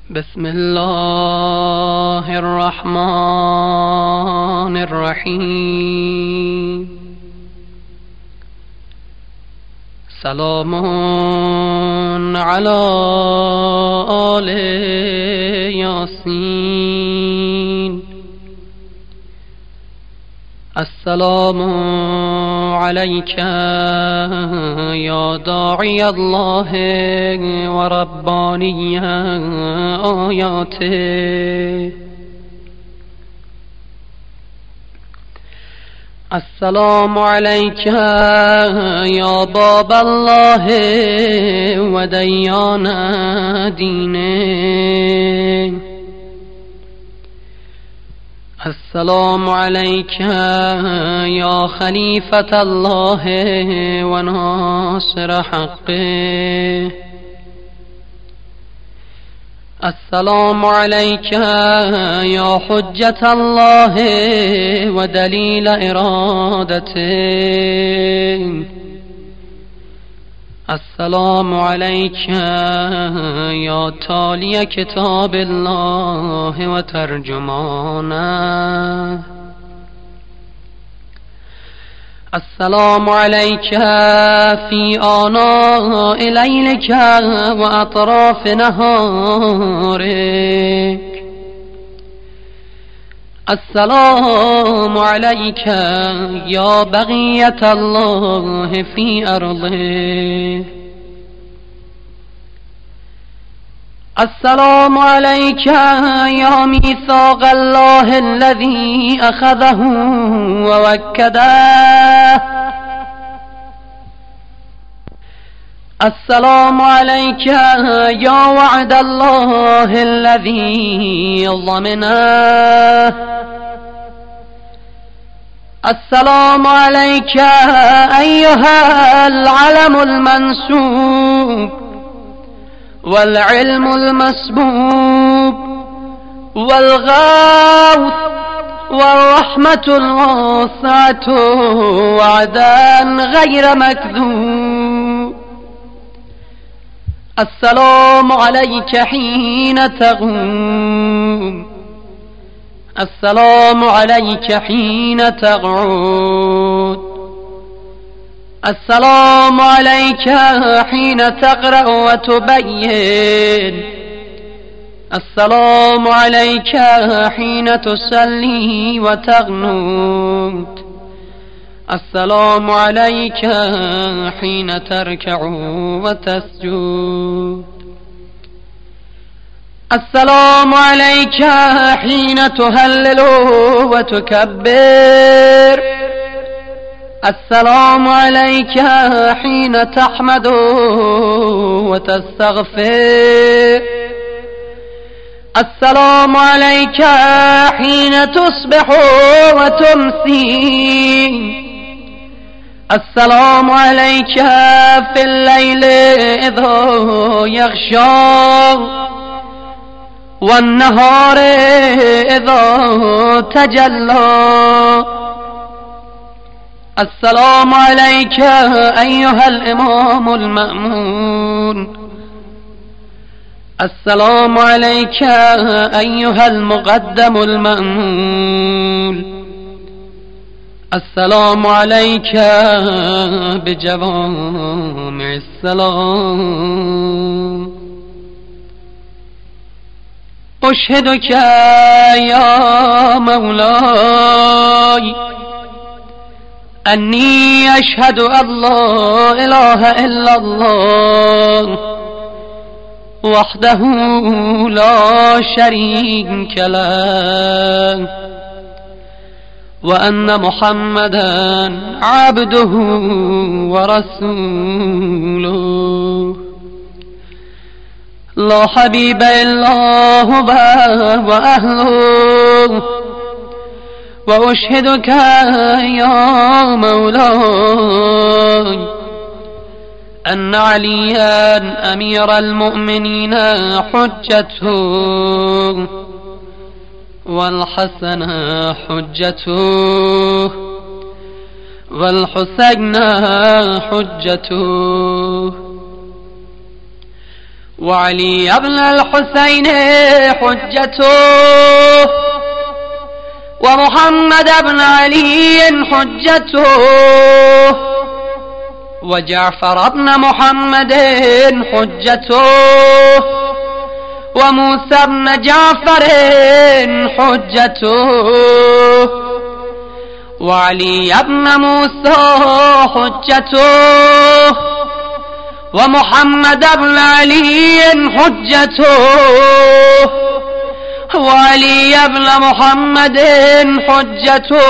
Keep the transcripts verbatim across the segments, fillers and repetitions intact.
بسم الله الرحمن الرحیم. سلام علی آل یاسین. السلام علیک یا داعی الله و ربانی آیاته. السلام علیک یا باب الله و دیان دینه. السلام علیک یا خلیفة الله و ناصر حقه. السلام علیک یا حجة الله و دلیل ارادته. السلام علیک یا تالی کتاب الله و ترجمانه. السلام علیک فی آناء لیلک و اطراف نهارک. السلام علیک یا بقیة الله فی ارضه. السلام علیک یا میثاق الله الذی اخذه و وکده. السلام علیک یا وعد الله الذی ضمنه. السلام علیک ایها العلم المنسوب والعلم المسبوب والغوث والرحمة الواسعة وعدا غير مكذوب. السلام عليك حين تقوم. السلام عليك حين تقعد. السلام عليك حين تقرأ وتبين. السلام عليك حين تصلي وتقنت. السلام عليك حين تركع وتسجد. السلام عليك حين تهلل وتكبر. السلام عليك حين تحمد وتستغفر. السلام عليك حين تصبح وتمسي. السلام عليك في الليل إذا يغشى والنهار إذا تجلى. السلام عليك أيها الإمام المأمون. السلام عليك أيها المقدم المأمول. السلام عليك بجوامع السلام. أشهدك يا مولاي أني أشهد أن لا إله إلا الله وحده لا شريك له وأن محمدا عبده ورسوله لا حبيب إلا هو وأهله. وأشهدك يا مولاي أن عليا أمير المؤمنين حجته والحسن حجته والحسين حجته وعلي ابن الحسين حجته ومحمد بن علي حجته وجعفر بن محمد حجته وموسى بن جعفر حجته وعلي بن موسى حجته ومحمد بن علي حجته وعلي بن محمد حجته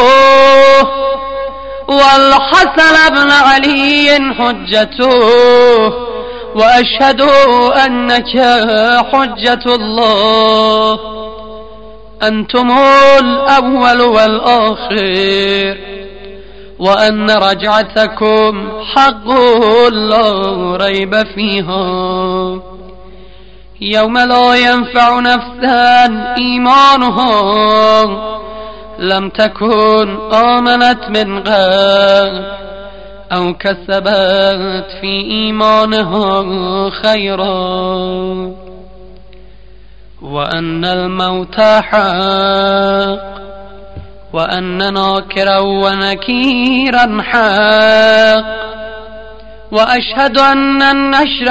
والحسن بن علي حجته وأشهد أنك حجة الله أنتم الأول والآخر وأن رجعتكم حق لا ريب فيها يوم لا ينفع نفسا إيمانها لم تكن آمنت من قبل أو كسبت في إيمانها خيرا وأن الموت حق وأن ناكرا ونكيرا حق وأشهد أن النشر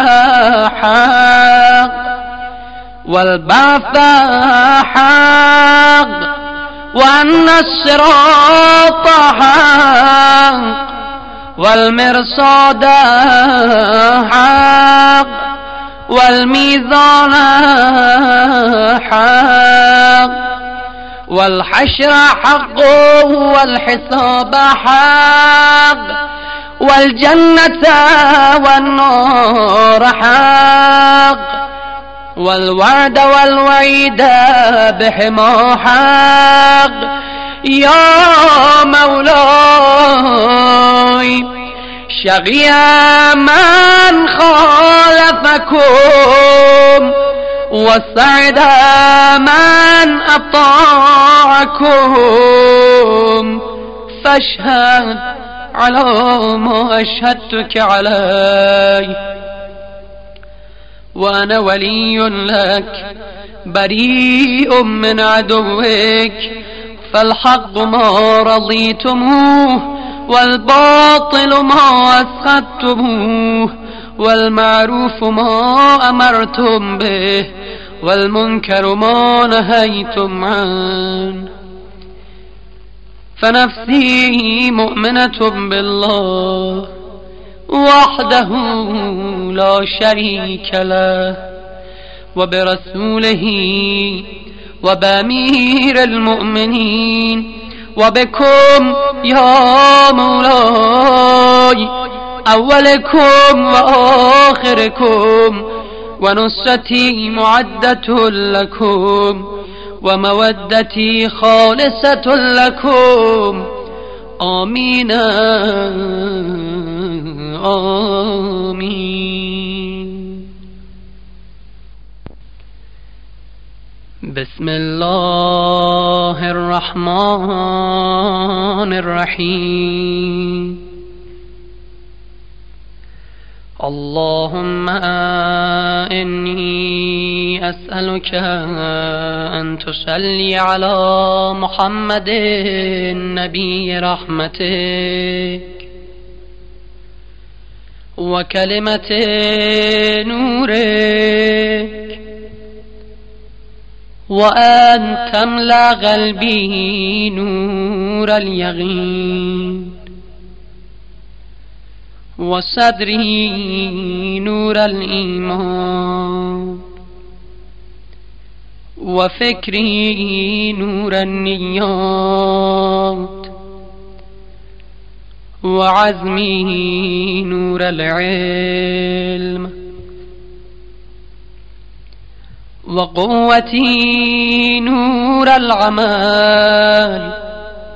حق والبعث حق وأن الصراط حق والمرصاد حق والميزان حق والحشر حق والحساب حق والجنة والنار حق والوعد والوعيد بهما حق يا مولاي شقي من خالفكم وسعد من أطاعكم فاشهد على ما أشهدتك عليه وأنا ولي لك بريء من عدوك فالحق ما رضيتموه والباطل ما أسخطتموه والمعروف ما أمرتم به والمنكر ما نهيتم عنه فنفسي مؤمنة بالله وحده لا شريك له وبرسوله وبأمير المؤمنين وبكم يا مولاي أولكم وآخركم ونصرتي معدة لكم ومودتي خالصة لكم آمين آمين. بسم الله الرحمن الرحيم. اللهم إني أسألك أن تصلي على محمد نبي رحمتك وكلمة نورك وأن تملأ قلبي نور اليقين وصدري نور الإيمان وفكري نور النيات وعزمي نور العلم وقوتي نور العمل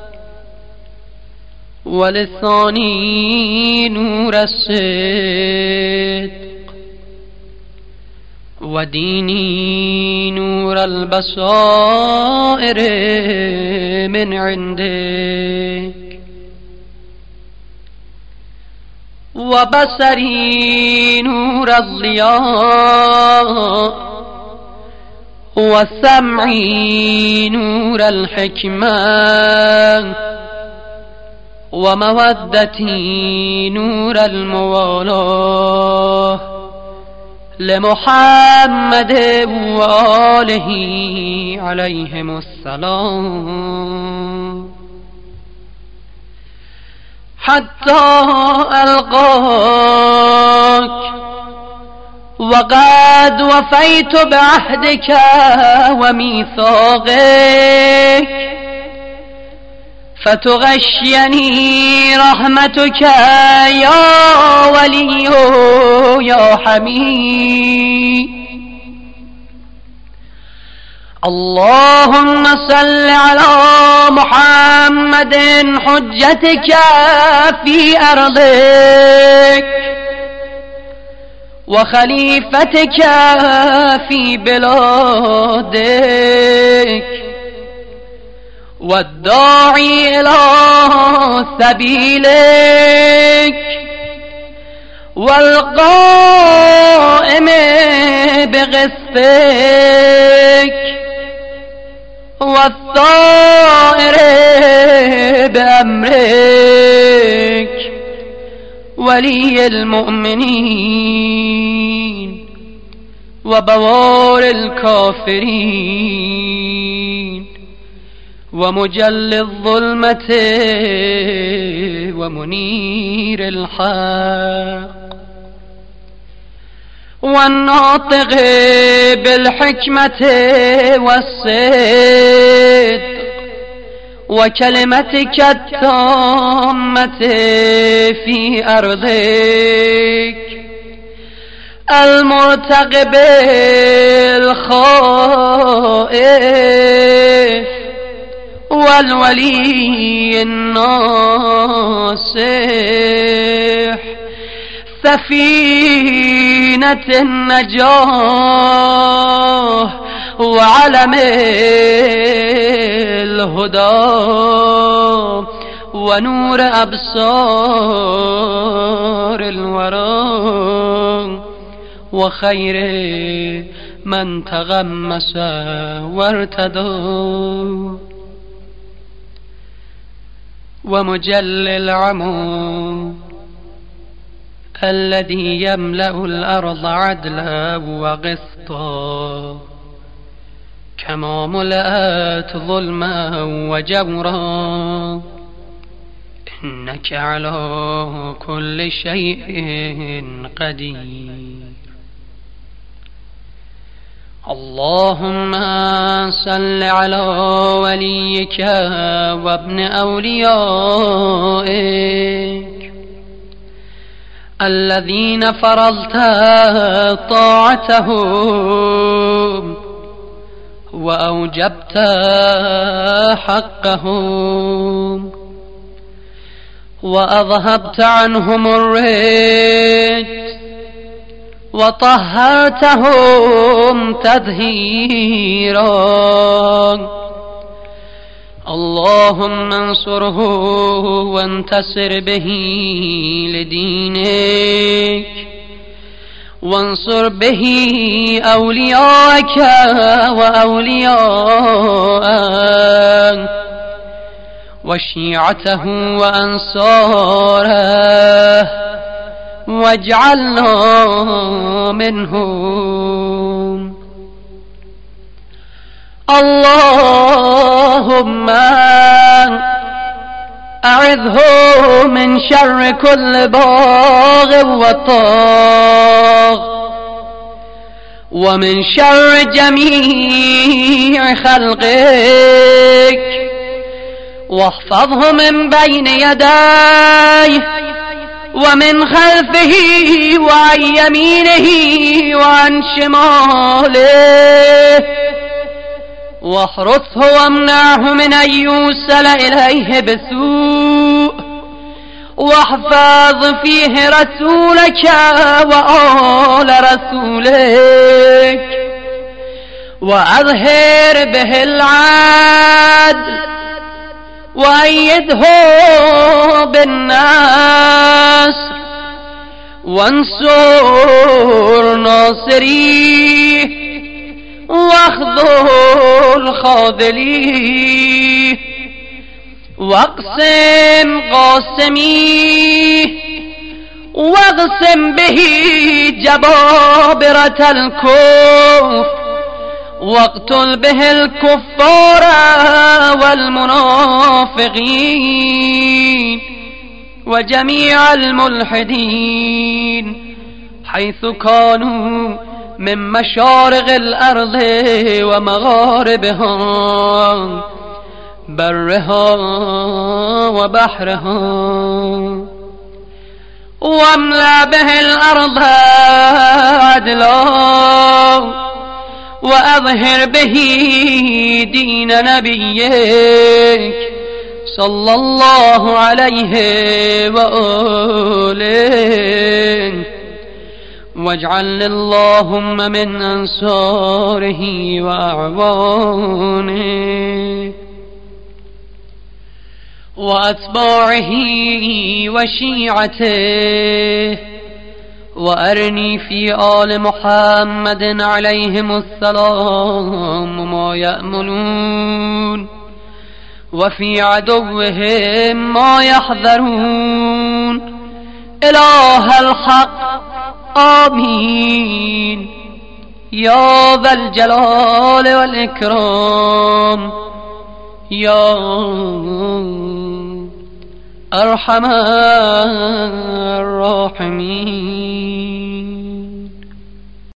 ولساني نور الصدق وديني نور البصائر من عندك وبصري نور الضياء وسمعي نور الحكمة ومودتي نور الموالاة لمحمد وآله عليهم السلام حتى ألقاك وقد وفيت بعهدك وميثاقك فتغشيني رحمتك يا ولي يا حميد. اللهم صل على محمد حجتك في أرضك وخليفتك في بلادك والداعي إلى سبيلك والقائم بقسطك والثائر بأمرك ولي المؤمنين وبوار الكافرين ومجل الظلمة ومنير الحق والناطق بالحكمة والصدق وكلمتك التامة في أرضك المرتقب الخائف والولي الناصح سفينة النجاة وعلم الهدى ونور أبصار الورى وخير من تغمس وارتدى ومجل العمو الذي يملأ الأرض عدلا وقسطا كما ملأت ظلما وجورا إنك على كل شيء قدير. اللهم صل على وليك وابن أوليائك الذين فرضت طاعتهم وأوجبت حقهم وأذهبت عنهم الرجس وطهرتهم تطهيرا. اللهم انصره وانتصر به لدينك وانصر به أولياءك وأولياءك وشيعته وأنصاره واجعلنا منهم. اللهم أعذه من شر كل باغ وطاغ ومن شر جميع خلقك واحفظه من بين يديه ومن خلفه وعن يمينه وعن شماله واحرسه وامنعه من أن يوصل إليه بسوء واحفظ فيه رسولك وآل رسولك وأظهر به العدل وأيده بالناس وانصر ناصري واخذل خاذلي واقسم قاسمي واقسم به جبابرة الكفر واقتل به الكفار والمنافقين وجميع الملحدين حيث كانوا من مشارق الأرض ومغاربها برها وبحرها واملأ به الأرض عدلا وأظهر به دين نبيك صلى الله عليه وآله واجعل اللهم من أنصاره وأعوانه وأتباعه وشيعته وأرني في آل محمد عليهم السلام ما يأملون وفي عدوهم ما يحذرون إله الحق آمين يا ذا الجلال والإكرام يا أرحم الراحمين.